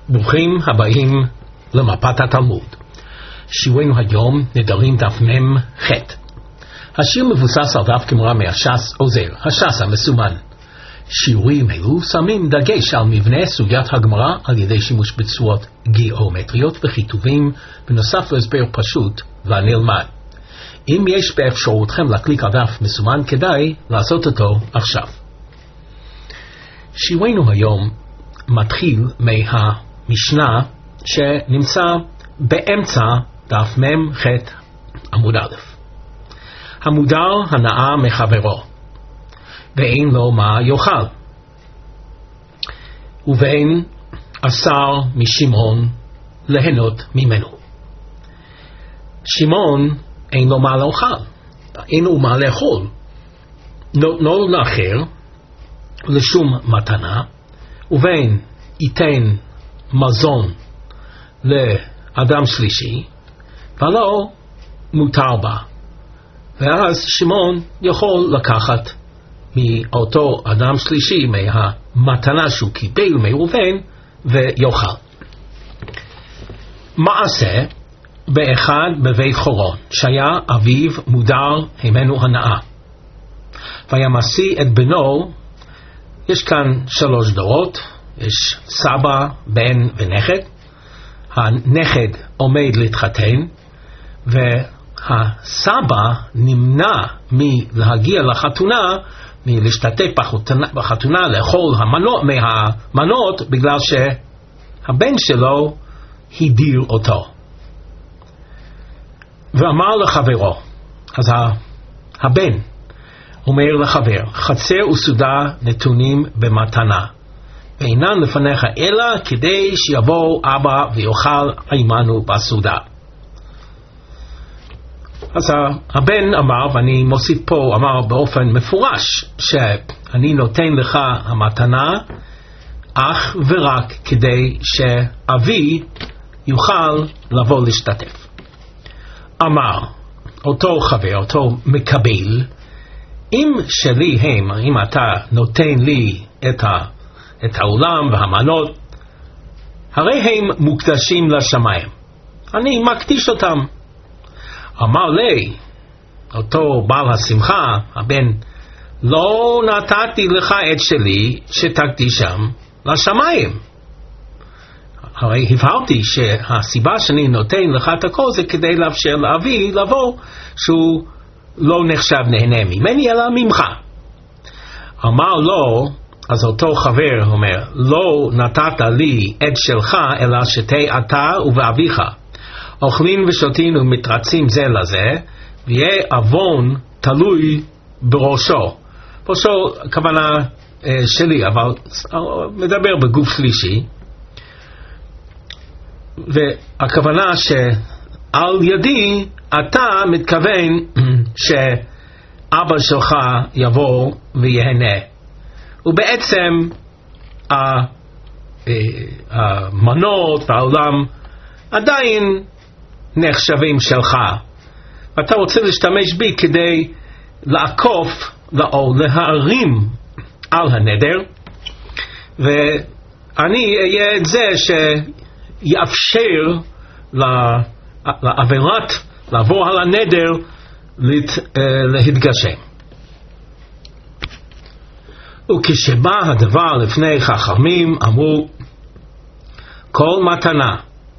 ברוכים הבאים למפת התלמוד. שיעורנו היום נדרים דף מ' ח'. השיר מבוסס על דף גמרא מהש"ס עוזר, הש"ס המסומן. שיעורים אלו שמים דגש על מבנה סוגיית הגמרא על ידי שימוש בצורות גיאומטריות וכיתובים, בנוסף להסבר פשוט והנלמד. אם יש באפשרותכם להקליק על דף מסומן, כדאי לעשות אותו עכשיו. שיעורנו היום מתחיל מהמשנה שנמצא באמצע דף מ' ח' עמוד א'. המודר הנאה מחברו, ואין לו מה יאכל, ואין אסר משמעון ליהנות ממנו. שמעון אין לו מה לאכול, אין לו מה לאכול, נותנו לאחר לשום מתנה, ובין ייתן מזון לאדם שלישי, ולא מותר בה. ואז שמעון יכול לקחת מאותו אדם שלישי מהמתנה שהוא קיבל מראובן ויאכל. מעשה באחד בבית חורון, שהיה אביו מודר הימנו הנאה, והיה משיא את בנו. יש כאן 3 דורות, יש סבא, בן ונכד. הנכד עומד להתחתן, והסבא נמנע מלהגיע לחתונה, מלהשתתף בחתונה, לאכול מהמנות, בגלל שהבן שלו הדיר אותו. ואמר לחברו, אז הבן אומר לחבר, חצר וסעודה נתונים במתנה, ואינן לפניך אלא כדי שיבוא אבא ויאכל עמנו בסעודה. אז הבן אמר, ואני מוסיף פה, אמר באופן מפורש, שאני נותן לך המתנה אך ורק כדי שאבי יוכל לבוא להשתתף. אמר אותו חבר, אותו מקבל, אם שלי הם, אם אתה נותן לי את העולם והמנות, הרי הם מוקדשים לשמיים, אני מקדיש אותם. אמר לי אותו בעל השמחה, הבן, לא נתתי לך את שלי שתקדישם לשמיים. הרי הבהרתי שהסיבה שאני נותן לך את הכל זה כדי לאפשר לאבי לבוא, שהוא לא נחשב נהנה ממני אלא ממך. אמר לו, אז אותו חבר אומר, לא נתת לי את שלך אלא שתה אתה ואביך אוכלים ושותים ומתרצים זה לזה, ויהיה אבון תלוי בראשו. ראשו הכוונה שלי, אבל מדבר בגוף שלישי, והכוונה שעל ידי אתה מתכוון שאבא שלך יבוא ויהנה, ובעצם המנות והעולם עדיין נחשבים שלך, ואתה רוצה להשתמש בי כדי לעקוף או להרים על הנדר, ואני אהיה את זה שיאפשר לעבירת לעבור על הנדר להתגשם. וכשבא הדבר לפני חכמים אמרו, כל מתנה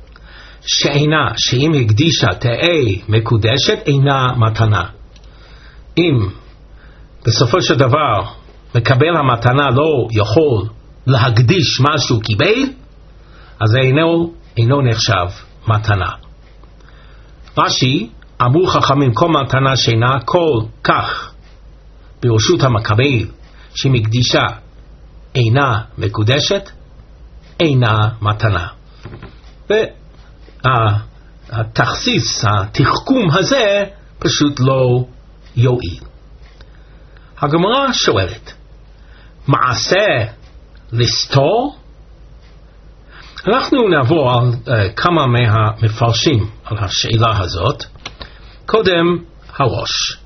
שאם הקדישה תהא מקודשת אינה מתנה. אם בסופו של דבר מקבל המתנה לא יכול להקדיש משהו קיבל, אז אינו נחשב מתנה. רש"י, אמרו חכמים, כל מתנה שאינה כל כך ברשות המקבל שמקדישה אינה מקודשת אינה מתנה. והתכסיס, התחכום הזה פשוט לא יועיל. הגמרא שואלת, מעשה לסתור? אנחנו נעבור על כמה מהמפרשים על השאלה הזאת. קודם הראש,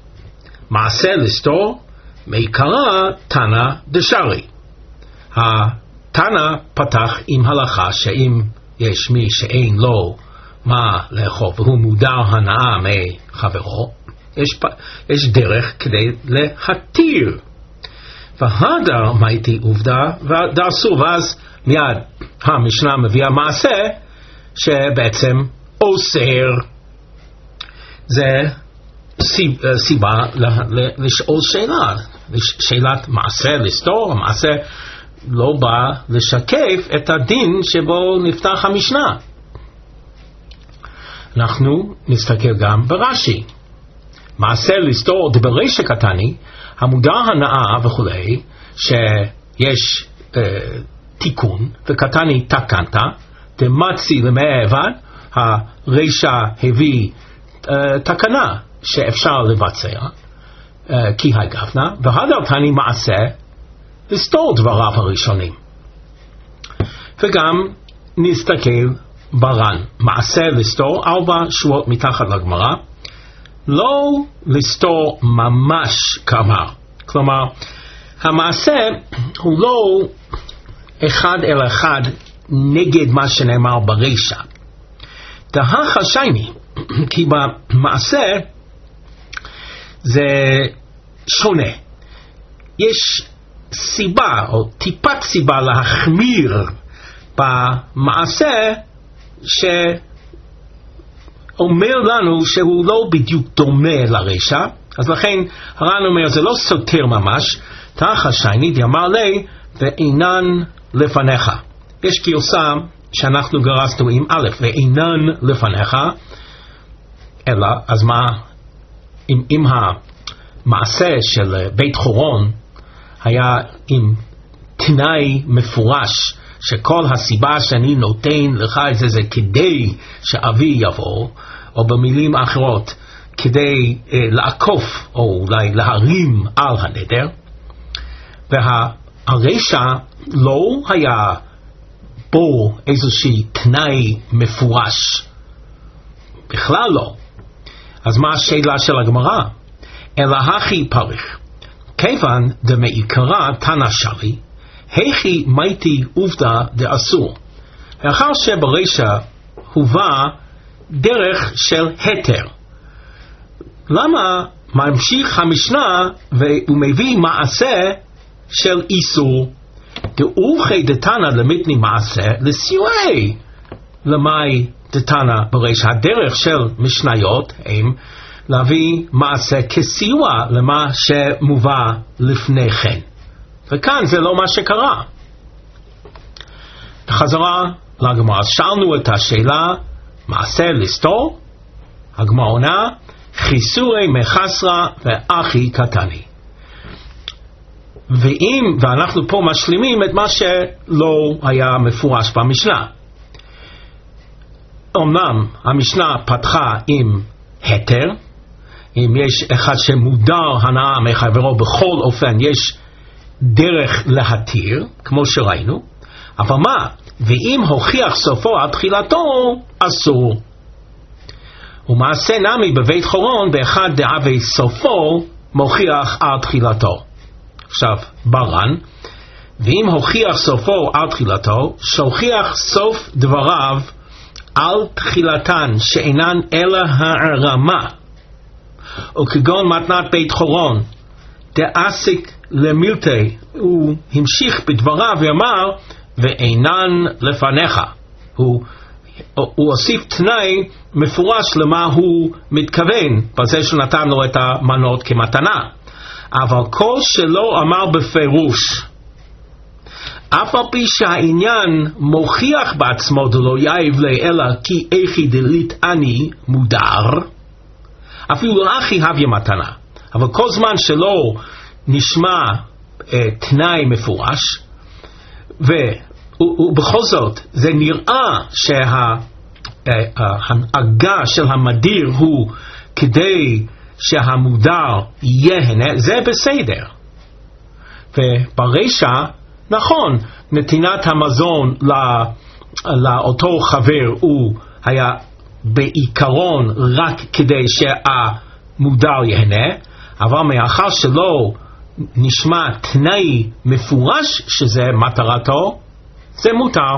מעשה לסתור מעיקרא תנא דשרי. תנא פתח עם הלכה שאם יש מי שאין לו מה לאכול והוא מודר הנאה מחברו, יש דרך כדי להתיר. והדר מייתי עובדה ודרסו, ואז מיד המשנה מביאה מעשה שבעצם אוסר. זה סיבה לשאול שאלה, שאלת מעשה לסתור. המעשה לא בא לשקף את הדין שבו נפתח המשנה. אנחנו נסתכל גם ברש"י. מעשה לסתור דברישא קטני, המודר הנאה וכולי, שיש תיקון, וקטני תקנת, דמצי למעבד, הרישא הביא תקנה שאפשר לבצע, כי הגפנה, והדר תני מעשה לסתור דבריו הראשונים. וגם נסתכל בר"ן, מעשה לסתור 4 שורות מתחת לגמרא, לא לסתור ממש כאמר. כלומר, המעשה הוא לא אחד אל אחד נגד מה שנאמר ברישא. דהא חשייני, כי במעשה זה שונה. יש סיבה או טיפת סיבה להחמיר במעשה שאומר לנו שהוא לא בדיוק דומה לרישא. אז לכן הר"ן אומר זה לא סותר ממש. תחת שני דאמר לי ואינן לפניך. יש גרסה שאנחנו גרסנו עם א' ואינן לפניך, אלא אז מה אם המעשה של בית חורון היה עם תנאי מפורש שכל הסיבה שאני נותן לך את זה כדי שאבי יבוא, או במילים אחרות כדי לעקוף או אולי להרים על הנדר, והרישא לא היה בו איזושהי תנאי מפורש, בכלל לא. אז מה השאלה של הגמרא? אלא הכי פריך כיוון דמעיקרא תנא שרי היכי מייתי עובדה דאסור. לאחר שברישא הובא דרך של היתר, למה ממשיך המשנה ומביא מעשה של איסור? דאוכי דתנא למיתני מעשה לסיועי למאי דתנא ברישא. הדרך של משניות הם להביא מעשה כסיוע למה שמובא לפני כן, וכאן זה לא מה שקרה. חזרה לגמרא, שאלנו את השאלה מעשה לסתור, הגמרא עונה חיסורי מחסרא ואחי קטני. ואנחנו פה משלימים את מה שלא היה מפורש במשנה. אמנם המשנה פתחה עם היתר, אם יש אחד שמודר הנאה מחברו בכל אופן יש דרך להתיר, כמו שראינו, אבל מה? ואם הוכיח סופו עד תחילתו, אסור. ומעשה נמי בבית חורון באחד דאבי סופו מוכיח עד תחילתו. עכשיו בר"ן, ואם הוכיח סופו עד תחילתו, שהוכיח סוף דבריו על תחילתן שאינן אלא הערמה, או כגון מתנת בית חורון דאסיק למילתי, הוא המשיך בדבריו ואמר ואינן לפניך. הוא הוסיף תנאי מפורש למה הוא מתכוון בזה שנתן לו את המנות כמתנה. אבל כל שלא אמר בפירוש, אף על פי שהעניין מוכיח בעצמו דלא יאיב לי אלא כי איכי דלית אני מודר, אפילו לא אחי הביא מתנה, אבל כל זמן שלא נשמע תנאי מפורש, ובכל זאת זה נראה שההנהגה של המדיר הוא כדי שהמודר יהנה, זה בסדר. וברישא נכון, נתינת המזון לאותו חבר הוא היה בעיקרון רק כדי שהמודר יהנה, אבל מאחר שלא נשמע תנאי מפורש שזה מטרתו, זה מותר.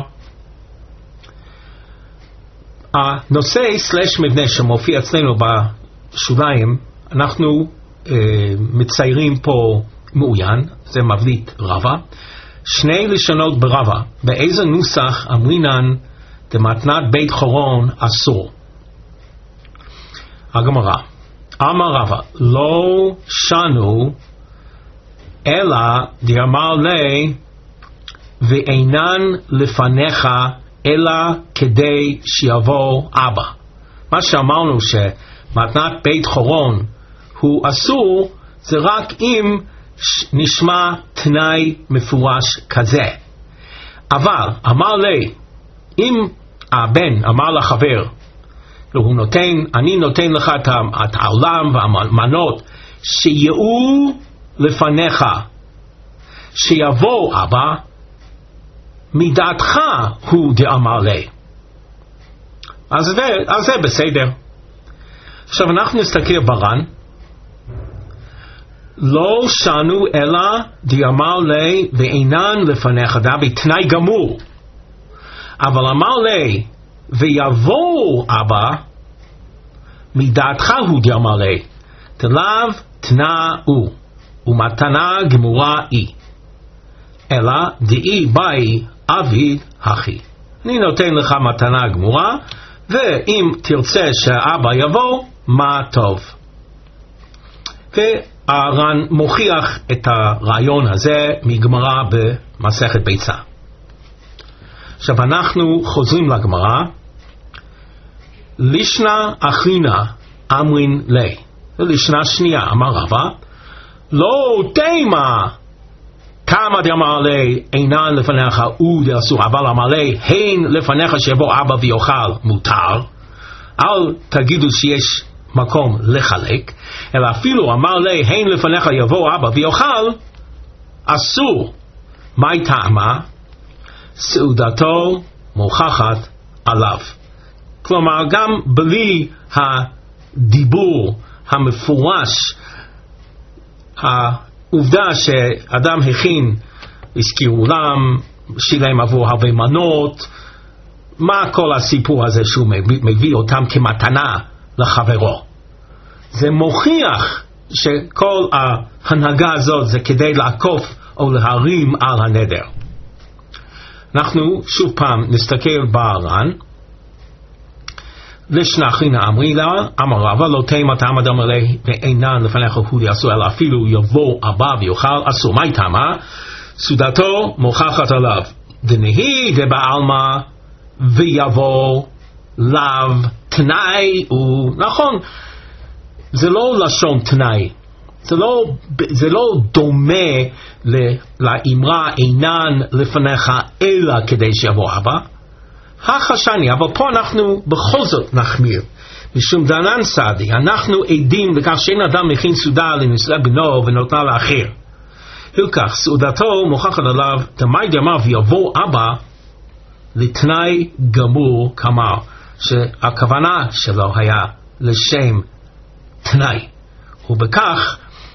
הנושא / מבנה שמופיע אצלנו בשוליים, אנחנו מציירים פה מעוין, זה מבליט רבה, שני לשונות ברבה, באיזה נוסח אמרינן דמתנת בית חורון אסור. הגמרא, אמר רבה, לא שנו אלא דאמר לי ואינן לפניך אלא כדי שיבוא אבא. מה שאמרנו שמתנת בית חורון הוא אסור, זה רק אם נשמע תנאי מפורש כזה. אבל אמר לי, אם הבן אמר לחבר, אני נותן לך את העולם והמנות שיהיו לפניך, שיבוא אבא, מדעתך הוא דאמר לי. אז זה בסדר. עכשיו אנחנו נסתכל ברן, לא שנו אלא דאמר לי ואינן לפניך, זה בתנאי גמור. אבל אמר לי ויבוא אבא, מדעתך הוא דאמר לי, תלב תנאו ומתנה גמורה היא, אלא דאי באי אביד הכי. אני נותן לך מתנה גמורה, ואם תרצה שאבא יבוא, מה טוב. והר"ן מוכיח את הרעיון הזה מגמרא במסכת ביצה. עכשיו אנחנו חוזרים לגמרא, לישנה אחינה אמרין לי, לישנה שנייה, אמר רבא, לא תימה כמה דאמר לי אינן לפניך הוא דאסור, אבל אמר לי הן לפניך שיבוא אבא ויאכל מותר, אל תגידו שיש מקום לחלק, אלא אפילו אמר לי הן לפניך יבוא אבא ויאכל אסור. מהי טעמה? סעודתו מוכחת עליו. כלומר גם בלי הדיבור המפורש, העובדה שאדם הכין, הזכיר אולם, שילם עבור הרבה מנות, מה כל הסיפור הזה שהוא מביא אותם כמתנה לחברו? זה מוכיח שכל ההנהגה הזאת זה כדי לעקוף או להרים על הנדר. אנחנו שוב פעם נסתכל בר"ן, לישנה אחינה אמרי לה, אמר רבא, לא תימה טעמה דאמר לי ואינן לפניך הוא דאסור, אלא אפילו יבוא אבא ויאכל אסור. מהי טעמה? סעודתו מוכחת עליו. דנהי דבעלמא ויבוא לאו תנאי הוא, נכון, זה לא לשון תנאי, זה לא דומה לאמרה אינן לפניך אלא כדי שיבוא אבא, החשני, אבל פה אנחנו בכל זאת נחמיר, משום דנן סעדי, אנחנו עדים לכך שאין אדם מכין סעודה לנישואי בנו ונותנה לאחר. הלקח, סעודתו מוכחת עליו, תמי דאמר ויבוא אבא, לתנאי גמור כמר, שהכוונה שלו היה לשם תנאי, ובכך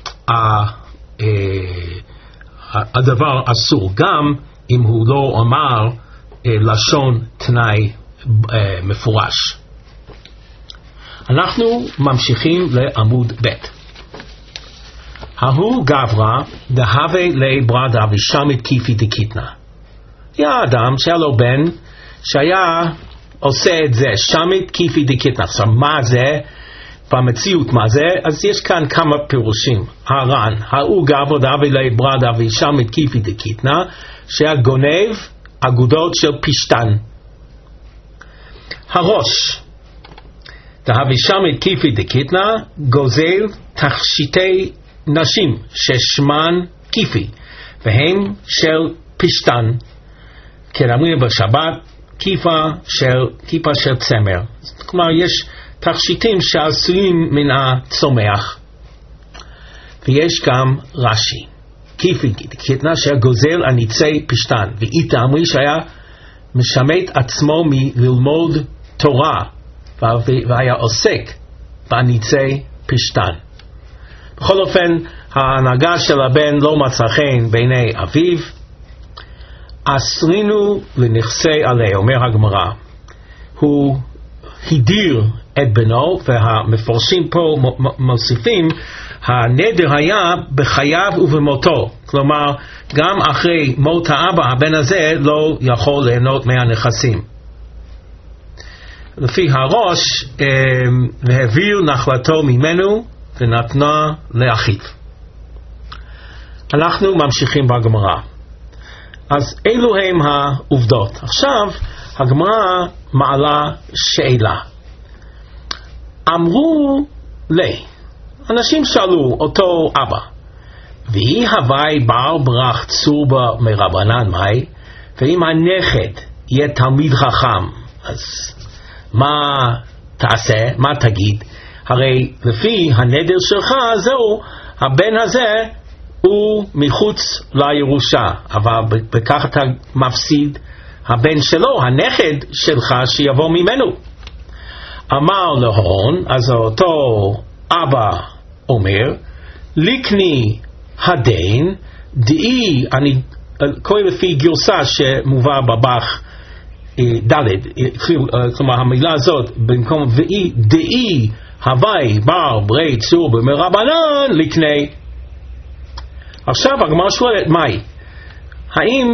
הדבר אסור, גם אם הוא לא אמר לשון תנאי מפורש. אנחנו ממשיכים לעמוד ב'. ההוא גברא דהווה לי ברדה ושמית כיפי דקיתנה. היה אדם שהיה לו בן שהיה עושה את זה, שמית כיפי דקיתנה. עכשיו מה זה? במציאות מה זה? אז יש כאן כמה פירושים. הר"ן, ההוא גברא דהווה לי ברדה ושמית כיפי דקיתנה, שהיה גונב אגודות של פשטן. הראש דהווה כיפי דקיתנה, גוזל תכשיטי נשים ששמן כיפי והם של פשטן, כדאמרים בשבת כיפה של צמר. כלומר יש תכשיטים שעשויים מן הצומח. ויש גם רש"י, כיפי דקיתנה שגוזל הניצי פשטן, ואיתה אמרי שהיה משמט עצמו מללמוד תורה והיה עוסק בניצי פשטן. בכל אופן ההנהגה של הבן לא מצא חן בעיני אביו, אסרינו לנכסי עלי, אומר הגמרא. הוא הדיר את בנו, והמפורשים פה מוסיפים, הנדר היה בחייו ובמותו. כלומר, גם אחרי מות האבא, הבן הזה לא יכול ליהנות מהנכסים. לפי הראש, והעביר נחלתו ממנו ונתנה לאחיו. אנחנו ממשיכים בגמרא. אז אלו הם העובדות. עכשיו הגמרא מעלה שאלה. אמרו לי, אנשים שאלו אותו אבא, ויהי הווי בר ברך צורבה מרבנן מאי, ואם הנכד יהיה תלמיד חכם, אז מה תעשה? מה תגיד? הרי לפי הנדר שלך זהו, הבן הזה הוא מחוץ לירושה, אבל בכך אתה מפסיד הבן שלו, הנכד שלך שיבוא ממנו. אמר להון, אז אותו אבא אומר, לקני הדין, דאי, אני קורא לפי גרסה שמובא בבח ד', כלומר המילה הזאת, במקום ואי, דאי הווי בר ברי צור במרבנן לקני. עכשיו הגמרא שואלת, מהי? האם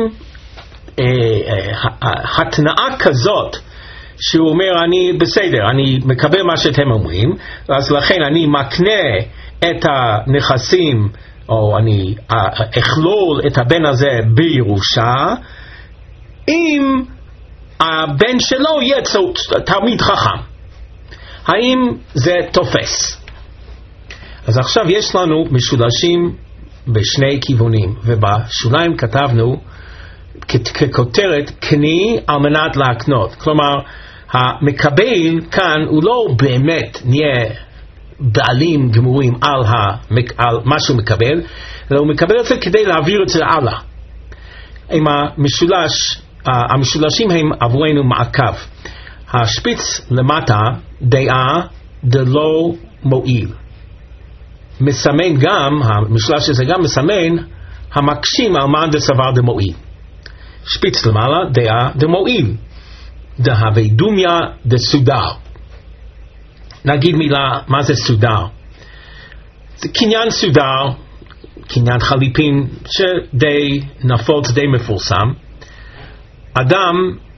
התנאה כזאת שהוא אומר, אני בסדר, אני מקבל מה שאתם אומרים, אז לכן אני מקנה את הנכסים, או אני אכלול את הבן הזה בירושה, אם הבן שלו יהיה תלמיד חכם. האם זה תופס? אז עכשיו יש לנו משולשים בשני כיוונים, ובשוליים כתבנו ככותרת, קני על מנת להקנות. כלומר, המקבל כאן הוא לא באמת נהיה בעלים גמורים על מה שהוא מקבל, אלא הוא מקבל את זה כדי להעביר את זה הלאה. עם המשולשים הם עבורנו מעקב. השפיץ למטה, דעה דלא מועיל. מסמן גם, המשולש הזה גם מסמן, המקשים על מה דסבר דמועיל. שפיץ למעלה, דעה דמועיל. דהווי דומיה דסודר. נגיד מילה, מה זה סודר? זה קניין סודר, קניין חליפין, שדי נפוץ, די מפורסם. אדם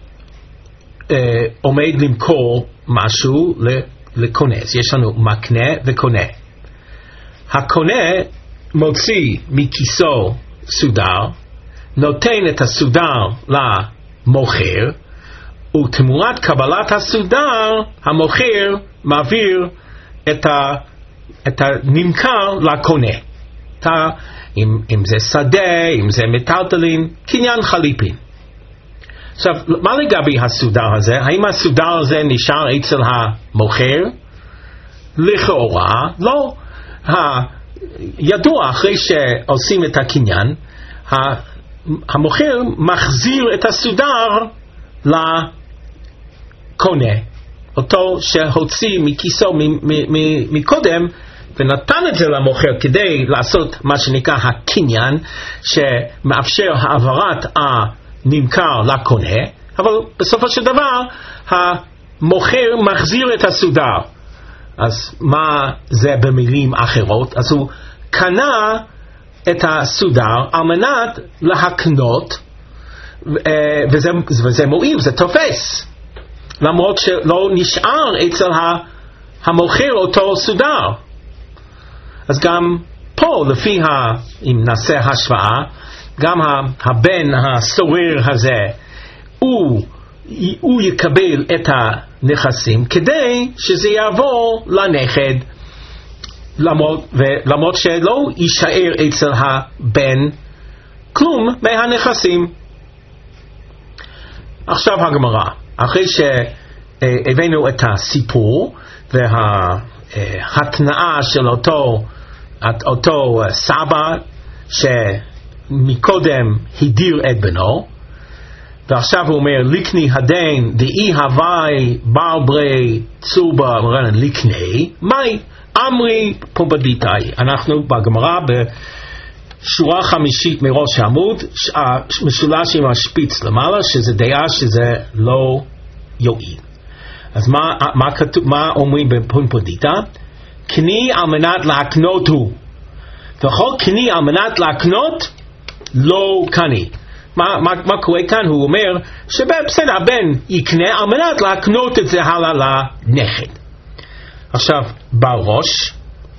עומד למכור משהו לקונה. יש לנו מקנה וקונה. הקונה מוציא מכיסו סודר, נותן את הסודר למוכר, ותמורת קבלת הסודר, המוכר מעביר את הנמכר לקונה. אם זה שדה, אם זה מטלטלין, קניין חליפין. עכשיו, מה לגבי הסודר הזה? האם הסודר הזה נשאר אצל המוכר? לכאורה, לא. ידוע, אחרי שעושים את הקניין, המוכר מחזיר את הסודר לקונה, אותו שהוציא מכיסו מקודם, ונתן את זה למוכר כדי לעשות מה שנקרא הקניין, שמאפשר העברת הנמכר לקונה, אבל בסופו של דבר המוכר מחזיר את הסודר. אז מה זה במילים אחרות? אז הוא קנה את הסודר על מנת להקנות, וזה מועיל, זה תופס, למרות שלא נשאר אצל המוכר אותו סודר. אז גם פה, לפי אם נעשה השוואה, גם הבן הסורר הזה, הוא יקבל את הנכסים כדי שזה יעבור לנכד, למרות שלא יישאר אצל הבן כלום מהנכסים. עכשיו הגמרא, אחרי שהבאנו את הסיפור וההתנאה של אותו סבא שמקודם הדיר את בנו, ועכשיו הוא אומר, לקני הדין דאי הווי בר ברי צורבה מרנן לקני, מאי אמרי פומבדיתאי. אנחנו בגמרא שורה חמישית מראש העמוד, משולש עם השפיץ למעלה, שזה דעה שזה לא יועיל. אז מה אומרים בפומפודיטה? קני על מנת להקנות הוא, וכל קני על מנת להקנות לא קני. מה קורה כאן? הוא אומר שבסדר, הבן יקנה על מנת להקנות את זה הלאה לנכד. עכשיו בראש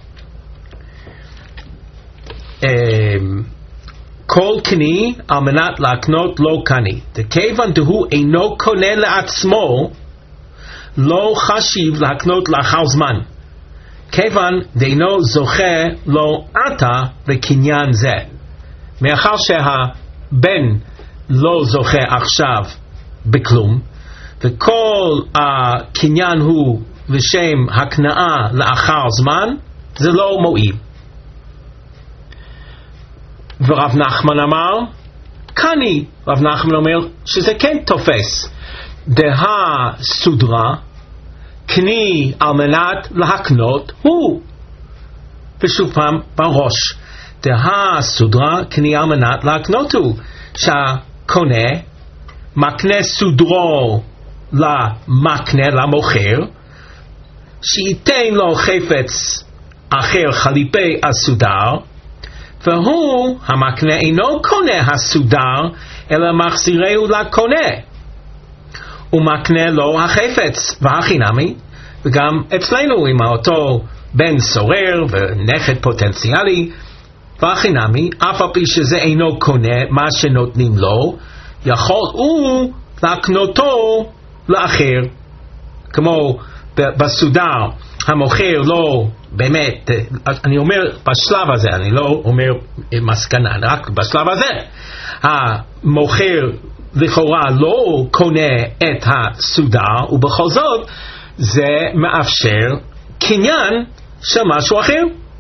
כל קני על מנת להקנות לא קני, וכיוון דהוא אינו קונה לעצמו לא חשיב להקנות לאחר זמן, כיוון דאינו זוכה לו עתה לקניין זה. מאחר שהבן לא זוכה עכשיו בכלום, וכל הקניין הוא לשם הקנאה לאחר זמן, זה לא מועיל. ורב נחמן אמר קני, רב נחמן אומר שזה כן תופס. דהה סודרה קני על מנת להקנות הוא, ושוב פעם בראש, דהה סודרה קני על מנת להקנות הוא, שהקונה מקנה סודרו למקנה, למוכר, שייתן לו חפץ אחר חליפי הסודר, והוא המקנה אינו קונה הסודר אלא מחזירהו לקונה, ומקנה לו החפץ והחינמי. וגם אצלנו עם אותו בן סורר ונכד פוטנציאלי והחינמי, אף על פי שזה אינו קונה מה שנותנים לו, יכול הוא להקנותו לאחר. כמו בסודר, המוכר לא באמת, אני אומר בשלב הזה, אני לא אומר מסקנה, רק בשלב הזה, המוכר לכאורה לא קונה את הסודר, ובכל זאת זה מאפשר קניין של משהו אחר.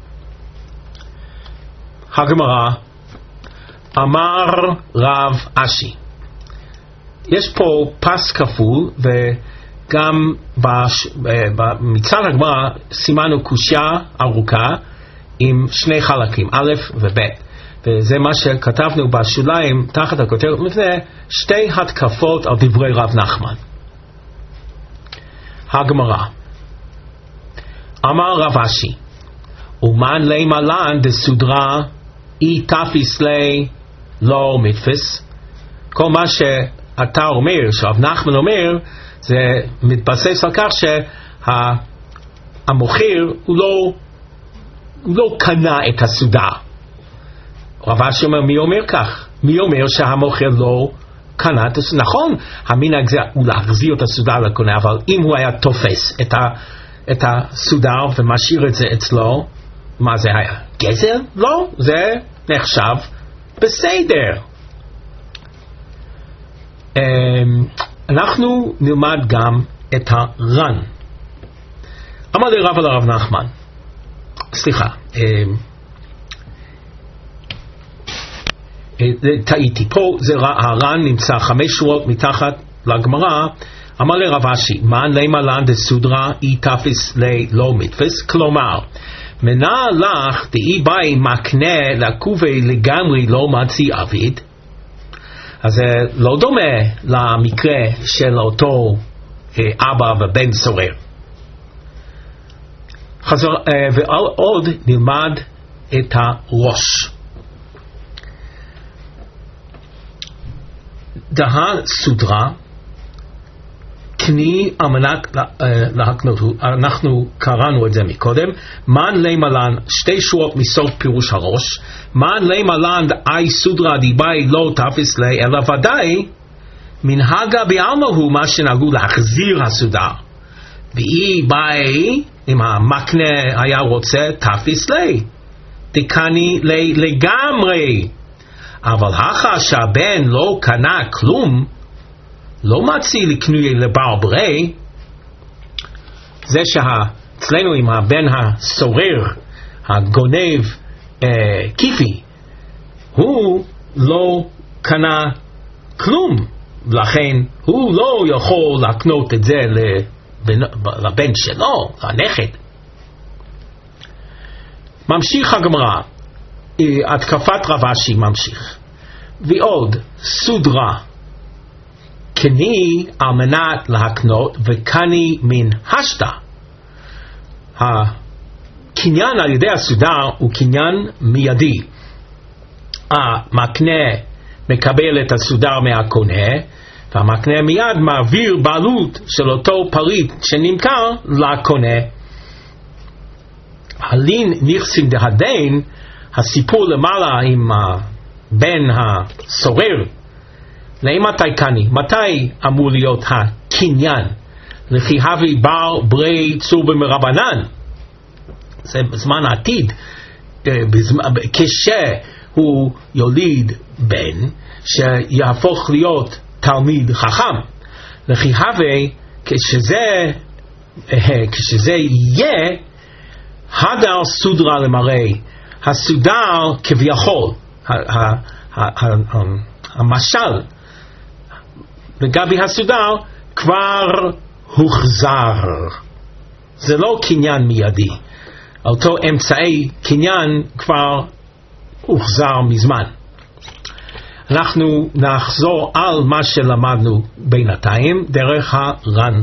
הגמרא, אמר רב אשי. יש פה פס כפול, וגם מצד הגמרא סימנו קושיה ארוכה עם שני חלקים, א' וב', וזה מה שכתבנו בשוליים תחת הכותרת לפני שתי התקפות על דברי רב נחמן. הגמרא, אמר רב אשי, ומן לי מלן דסודרה אי תפיס לי לא מתפס. כל מה שאתה אומר, שרב נחמן אומר, זה מתבסס על כך שהמוכר הוא לא קנה את הסודר. רב אשי אומר, מי אומר כך? מי אומר שהמוכר לא קנה את הסודר? נכון, המנהג זה הוא להחזיר את הסודר לקונה, אבל אם הוא היה תופס את הסודר ומשאיר את זה אצלו, מה זה היה? גזל? לא, זה נחשב בסדר. אנחנו נלמד גם את הר"ן. אמר לי רב על הרב נחמן, סליחה, טעיתי, פה הר"ן נמצא 5 שורות מתחת לגמרא. אמר לי רב אשי, מן לי מלן דסודרה אי תפיס לי לא מתפס, כלומר מנה לך דאי באי מקנה לקובי לגמרי לא מציא עביד. אז זה לא דומה למקרה של אותו אבא ובן סורר. ועוד נלמד את הראש. דהה סודרה קני על מנת להקנות הוא, אנחנו קראנו את זה מקודם. מן לי מלן, 2 שורות מסוף פירוש הראש, מן לי מלן אי סודרה דיבאי לא תפיס לי, אלא ודאי מנהגה בעלמא הוא מה שנהגו להחזיר הסודר, ואי באי אם המקנה היה רוצה תפיס לי תקני לי לגמרי, אבל אחר שהבן לא קנה כלום לא מציא לקנוי לבעל ברי. זה שאצלנו עם הבן הסורר הגונב כיפי, הוא לא קנה כלום, לכן הוא לא יכול לקנות את זה לבן שלו, לנכד. ממשיך הגמרא, התקפת רבשי ממשיך. ועוד, סודרה, קני על מנת להקנות וקני מן השתה. הקניין על ידי הסודר הוא קניין מיידי. המקנה מקבל את הסודר מהקונה, והמקנה מיד מעביר בעלות של אותו פריט שנמכר לקונה. הלין נכסין דהדין, הסיפור למעלה עם בן הסורר, לאמתי קני, מתי אמור להיות הקניין? לכי הווי בר ברי צור במרבנן, זה בזמן העתיד, כשהוא יוליד בן שיהפוך להיות תלמיד חכם. לכי הווי כשזה יהיה הדר סודרה למראה, הסודר כביכול, המשל לגבי הסודר כבר הוחזר. זה לא קניין מיידי, אותו אמצעי קניין כבר הוחזר מזמן. אנחנו נחזור על מה שלמדנו בינתיים דרך הר"ן.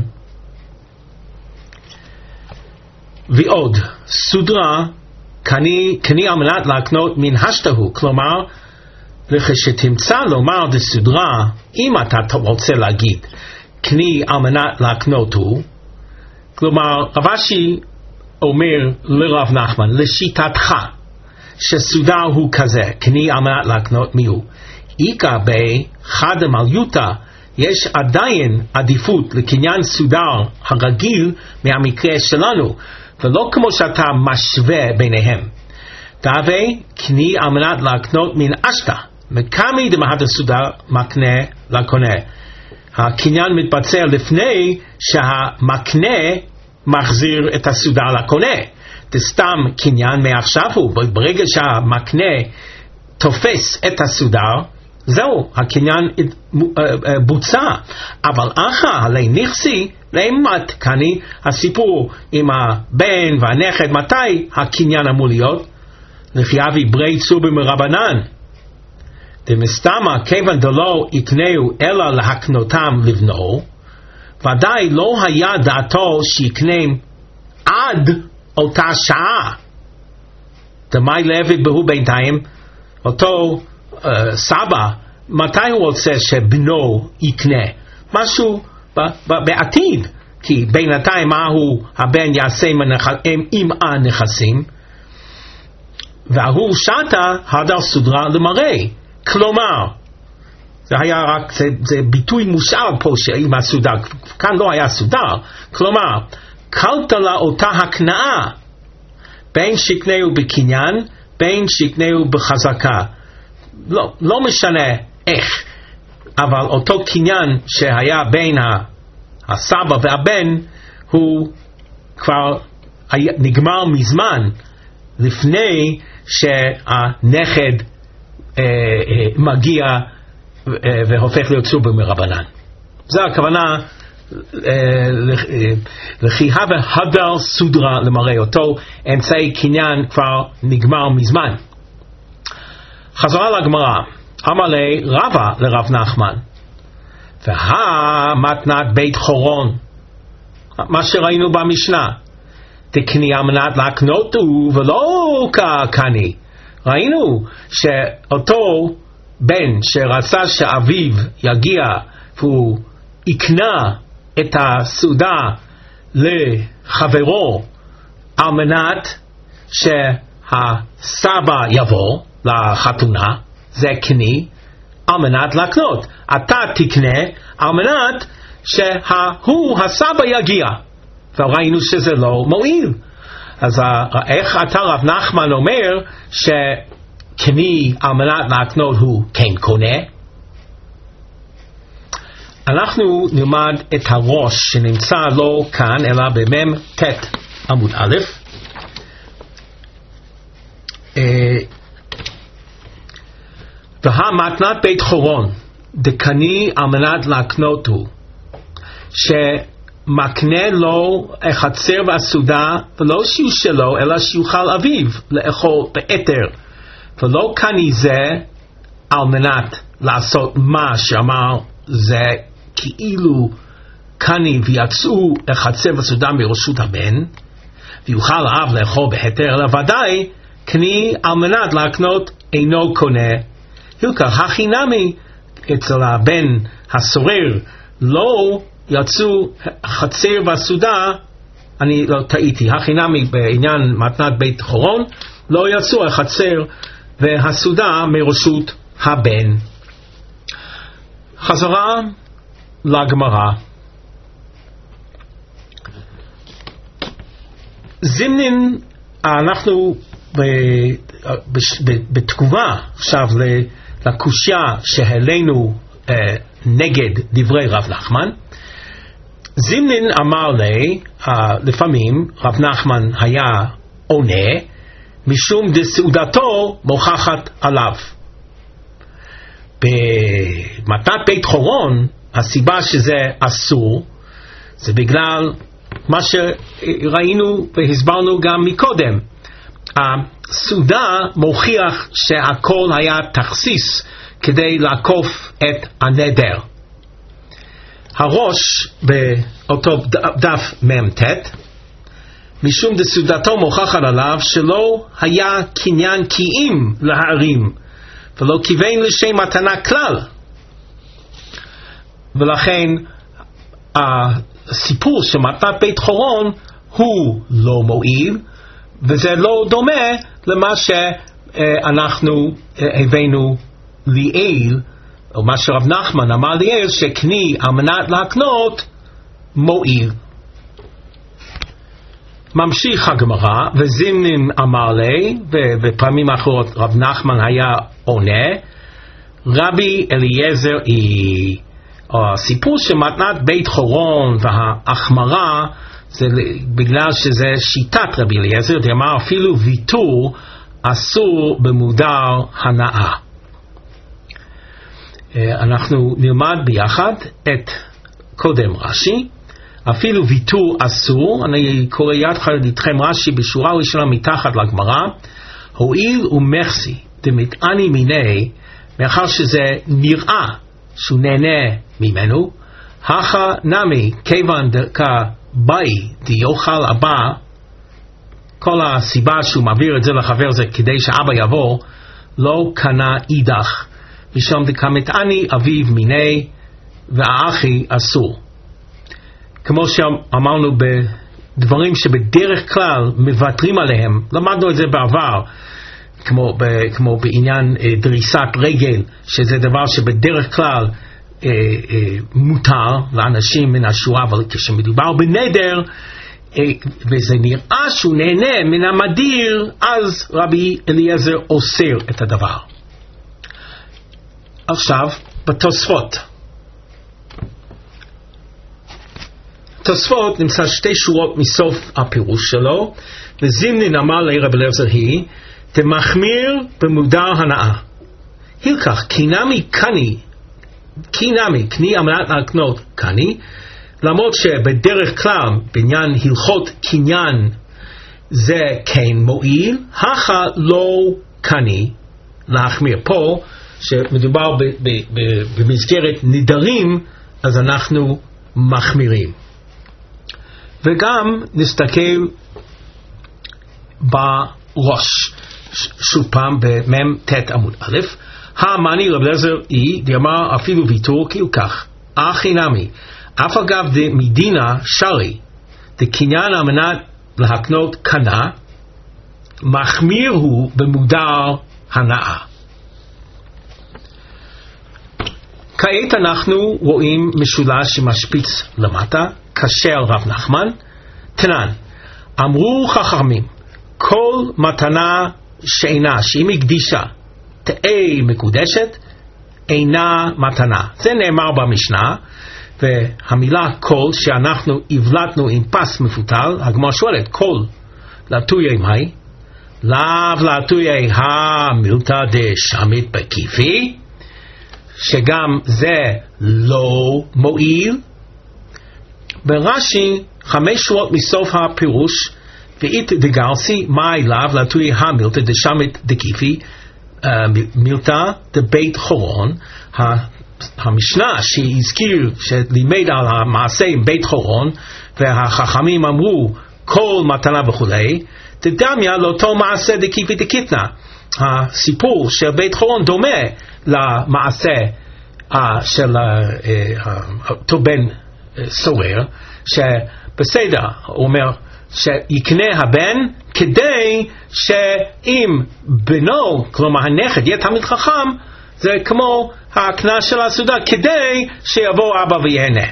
ועוד, סודרה קני על מנת להקנות מן השתהו, כלומר לכשתמצא לומר דסודרה, אם אתה רוצה להגיד קני על מנת להקנות הוא, כלומר רבשי אומר לרב נחמן, לשיטתך שסודר הוא כזה, קני על מנת להקנות מיהו, איקה בחד המליותה יש עדיין עדיפות לקניין סודר הרגיל מהמקרה שלנו, ולא כמו שאתה משווה ביניהם. דאבי קני על מנת להקנות מן אשתה, מקמי דמהד הסודר מקנה לקונה. הקניין מתבצע לפני שהמקנה מחזיר את הסודר לקונה. זה סתם קניין מעכשיו הוא, ברגע שהמקנה תופס את הסודר, זהו, הקניין בוצע. אבל אחר עלי נכסי, לאמת קני, הסיפור עם הבן והנכד, מתי הקניין אמור להיות? לכי הווי ברי צור במרבנן. דמסתמה כיוון דלא יקנהו אלא להקנותם לבנו, ודאי לא היה דעתו שיקנם עד אותה שעה. דמי לוי בהו בינתיים, אותו סבא, מתי הוא רוצה שבנו יקנה? משהו בעתיד, כי בינתיים מהו הבן יעשה עם הנכסים, והוא שתה הדר סודרה למראה. כלומר, זה היה רק, זה ביטוי מושאל פה עם הסודר, כאן לא היה סודר, כלומר, קלת לה אותה הקנאה, בין שקנהו בקניין, בין שקנהו בחזקה, לא משנה איך, אבל אותו קניין שהיה בין הסבא והבן, הוא כבר נגמר מזמן, לפני שהנכד מגיע והופך להיות צור במרבנן. זה הכוונה לכי הווה הדר סודרה למראה, אותו אמצעי קניין כבר נגמר מזמן. חזרה לגמרא, אמר לי רבא לרב נחמן, מתנת בית חורון, מה שראינו במשנה, תקני על מנת להקנותו ולא כקני. ראינו שאותו בן שרצה שאביו יגיע והוא יקנה את הסעודה לחברו על מנת שהסבא יבוא לחתונה, זה קני על מנת להקנות. אתה תקנה על מנת שהוא הסבא יגיע, וראינו שזה לא מועיל. אז איך אתה רב נחמן אומר שקני על מנת להקנות הוא כן קונה? אנחנו נלמד את הראש שנמצא לא כאן אלא במם ת' עמוד א'. והמתנת בית חורון דקני על מנת להקנות הוא שמקנה לו החצר והסעודה ולא שהוא שלו אלא שיוכל אביו לאכול ביתר ולא קני זה על מנת לעשות מה שאמר זה כאילו קני ויצאו לחצר וסעודה מרשות הבן ויוכל האב לאכול בהיתר, אלא ודאי קני על מנת להקנות אינו קונה. הילקח הכי נמי אצל הבן הסורר לא יצאו חצר והסעודה, אני לא טעיתי, הכי נמי בעניין מתנת בית חורון לא יצאו החצר והסעודה מרשות הבן. חזרה לגמרא. זימנין, אנחנו בתגובה עכשיו לקושיה שהעלינו נגד דברי רב נחמן. זימנין אמר לי, לפעמים רב נחמן היה עונה משום דסעודתו מוכחת עליו. במתנת בית חורון הסיבה שזה אסור זה בגלל מה שראינו והסברנו גם מקודם. הסעודה מוכיח שהכל היה תכסיס כדי לעקוף את הנדר. הראש באותו דף מ"ט, משום דסעודתו מוכחת עליו שלא היה קניין קיים להרים ולא כיוון לשם מתנה כלל, ולכן הסיפור של מתנת בית חורון הוא לא מועיל, וזה לא דומה למה שאנחנו הבאנו ליעיל, או מה שרב נחמן אמר ליעיל שקני על מנת להקנות מועיל. ממשיך הגמרא, וזימנין אמר לי, ובפעמים אחרות רב נחמן היה עונה, רבי אליעזר היא. הסיפור של מתנת בית חורון וההחמרה זה בגלל שזה שיטת רבי אליעזר, דאמר אפילו ויתור אסור במודר הנאה. אנחנו נלמד ביחד את קודם רש"י. אפילו ויתור אסור, אני קורא יד חד איתכם רש"י בשורה ראשונה מתחת לגמרא, הואיל ומחסי דמתעני מיני, מאחר שזה נראה שהוא נהנה ממנו, הכה נמי כיוון דקאי דיוכל אבא, כל הסיבה שהוא מעביר את זה לחבר זה כדי שאבא יבוא, לא קנה אידך, משום דקמתעני אביו מיני והאחי אסור. כמו שאמרנו בדברים שבדרך כלל מוותרים עליהם, למדנו את זה בעבר, כמו בעניין דריסת רגל, שזה דבר שבדרך כלל מותר לאנשים מן השואה, אבל כשמדובר בנדר וזה נראה שהוא נהנה מן המדיר, אז רבי אליעזר אוסר את הדבר. עכשיו בתוספות, תוספות נמצא שתי שורות מסוף הפירוש שלו, וזימנין אמר לרבי אליעזר היא תמחמיר במודר הנאה. הילקח קינמי קני, קני על מנת להקנות קני, למרות שבדרך כלל בעניין הלכות קניין זה כן מועיל, הכה לא קני להחמיר. פה שמדובר במסגרת נדרים, אז אנחנו מחמירים. וגם נסתכל בראש, שוב פעם במ"ט עמוד א', המאני רבי אליעזר היא דאמר אפילו ויתור כאילו כך, אחי נמי, אף אגב דמדינה שרי, דקניין על מנת להקנות קנה, מחמיר הוא במודר הנאה. כעת אנחנו רואים משולש שמשפיץ למטה, קשה על רב נחמן, תנן, אמרו חכמים, כל מתנה שאינה, שהיא מקדישה, תהא מקודשת, אינה מתנה. זה נאמר במשנה, והמילה כל שאנחנו הבלטנו עם פס מפותל, הגמרא שואלת, כל לתויי מהי? לאו לתויי המילתא דשמית בקיפי, שגם זה לא מועיל. ברש"י 5 שורות מסוף הפירוש, ואית דגרסי מאי לאו לתויי המילתא דשמית דקיפי, מילתא דבית חורון, המשנה שהזכיר, שלימד על המעשה עם בית חורון, והחכמים אמרו כל מתנה וכולי, תדמיה לאותו מעשה דקיפי דקיתנה. הסיפור של בית חורון דומה למעשה של אותו בן סורר, שבסדר, הוא אומר שיקנה הבן כדי שאם בנו, כלומר הנכד, יהיה תלמיד חכם, זה כמו הקנה של הסעודה, כדי שיבוא אבא ויהנה.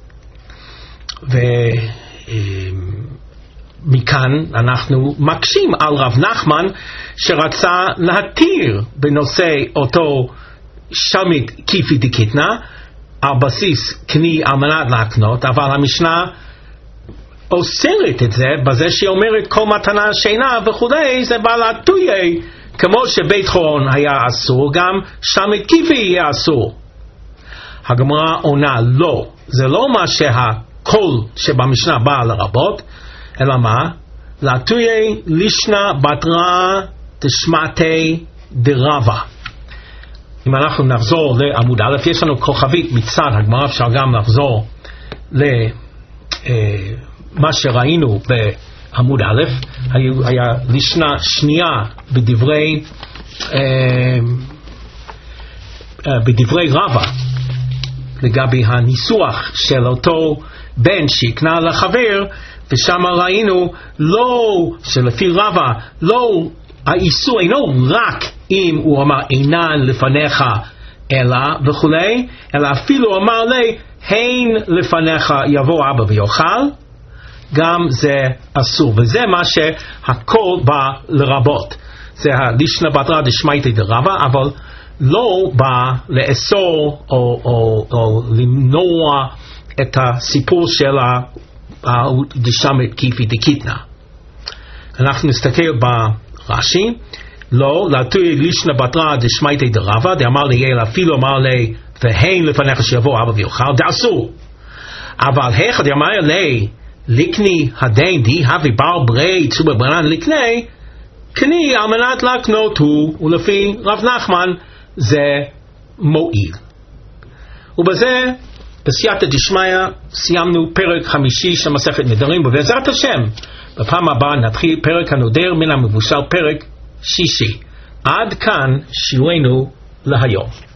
ומכאן אנחנו מקשים על רב נחמן שרצה להתיר בנושא אותו שמית קיפי דקיתנה על בסיס קני על מנת להקנות, אבל המשנה אוסרת את זה בזה שהיא אומרת כל מתנה שינה וכולי, זה בא להתויה, כמו שבית חורון היה אסור, גם שמית קיפי יהיה אסור. הגמרא עונה לא, זה לא מה שהכל שבמשנה בא לרבות, אלא מה? להתויה לישנה בתרא דשמעתי דרבה. אם אנחנו נחזור לעמוד א', יש לנו כוכבית מצד הגמרא, אפשר גם לחזור למה שראינו בעמוד א', היה לישנה שנייה בדברי רבה, לגבי הניסוח של אותו בן שיקנה לחבר, ושם ראינו לא, שלפי רבה, לא, האיסור אינו רק אם הוא אמר אינן לפניך אלא וכולי, אלא אפילו אמר לי הן לפניך יבוא אבא ויאכל, גם זה אסור, וזה מה שהכל בא לרבות. זה הלישנה בתרא דשמעתי דרבה, אבל לא בא לאסור או למנוע את הסיפור של דשמית קיפי דקיתנה. אנחנו נסתכל ברש"י, לא, להתויה לישנה בתרא דשמעתי דרבה, דאמר לי יעל אפילו אמר לי והן לפניך שיבוא אבא ויאכל, זה אסור. אבל היכא דאמר לי לקני הדין די הווי בר ברי צובה ברנן לקני, קני על מנת להקנות הוא, ולפי רב נחמן זה מועיל. ובזה בסייעתא דשמיא סיימנו פרק 5 של מסכת נדרים, ובעזרת השם בפעם הבאה נתחיל פרק הנודר מן המבושל, פרק 6. עד כאן שיעורנו להיום.